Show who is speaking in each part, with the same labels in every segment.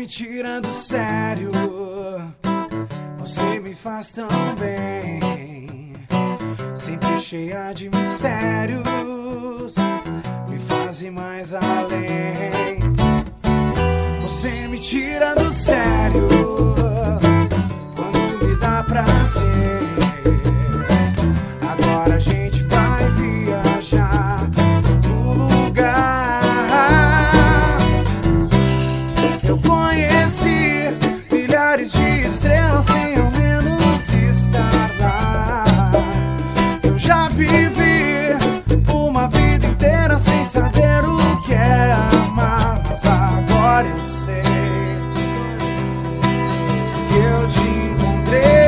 Speaker 1: me tira do sério, você me faz tão bem, sempre cheia de mistérios, me faz ir mais além. Você me tira do sério quando me dá prazer. Agora a gente vai viajar pro lugar. Eu conheci milhares de estrelas sem ao menos estar lá. Eu já vivi uma vida inteira sem saber o que é amar, mas agora eu sei que eu te encontrei.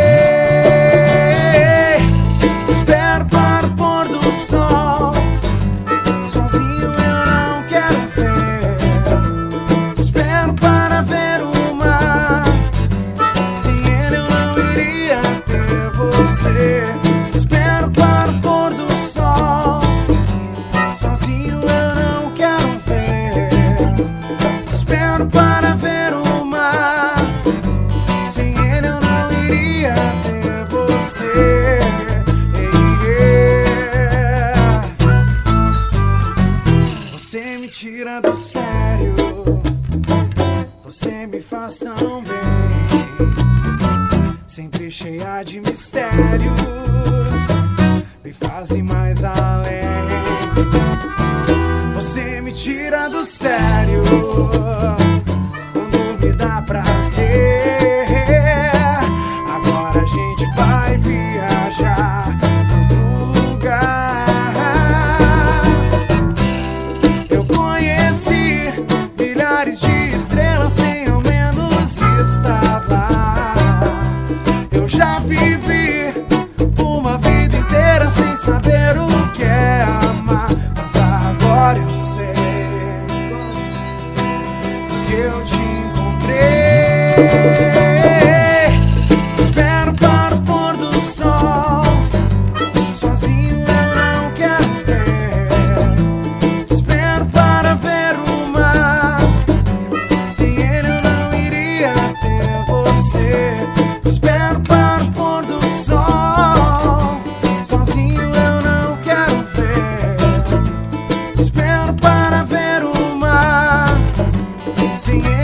Speaker 1: Espero para o pôr do sol, sozinho eu não quero ver. Espero para ver o mar, sem ele eu não iria ter você. Espero para o pôr do sol, sozinho eu não quero ver. Espero para ver o mar, sem ele eu não iria ter você. Você me tira do sério, você me faz tão bem, sempre cheia de mistérios, me faz ir mais além. Você me tira do sério quando me dá prazer. Agora a gente vai viajar pro lugar. Eu conheci milhares de estrelas sem ao menos estar lá. Eu já vivi uma vida inteira sem saber o que é amar, mas agora eu sei que eu te encontrei. Espero para o pôr do sol, sozinho eu não quero ver. Espero para ver o mar, sem ele eu não iria ter você. Espero para o pôr do sol, sozinho eu não quero ver. Espero para ver o mar, sem ele